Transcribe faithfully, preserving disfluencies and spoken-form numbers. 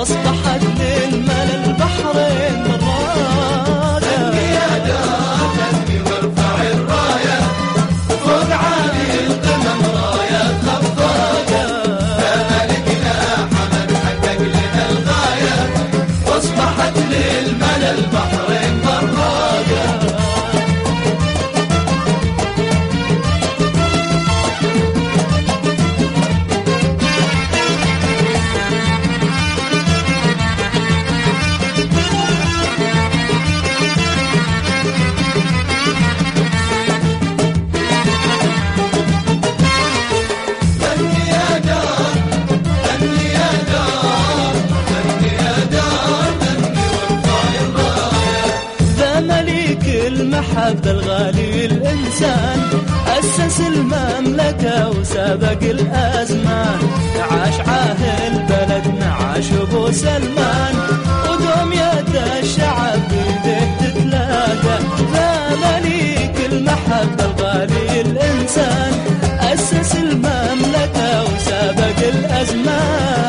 واصبحت للملا البحرين براقة. غني يا دار غني وارفع الراية فوق عالي القمم راية خفاقة. يا ملكنا حمد حقق لنا الغاية واصبحت للملا البحرين براقة. المحبة الغالي الإنسان أسس المملكة وسابق الأزمان. عاش عاهل بلدنا عاش أبو سلمان ودوم يد الشعب بيده تتلاقى. ذا مليك المحبة الغالي الإنسان أسس المملكة وسابق الأزمان.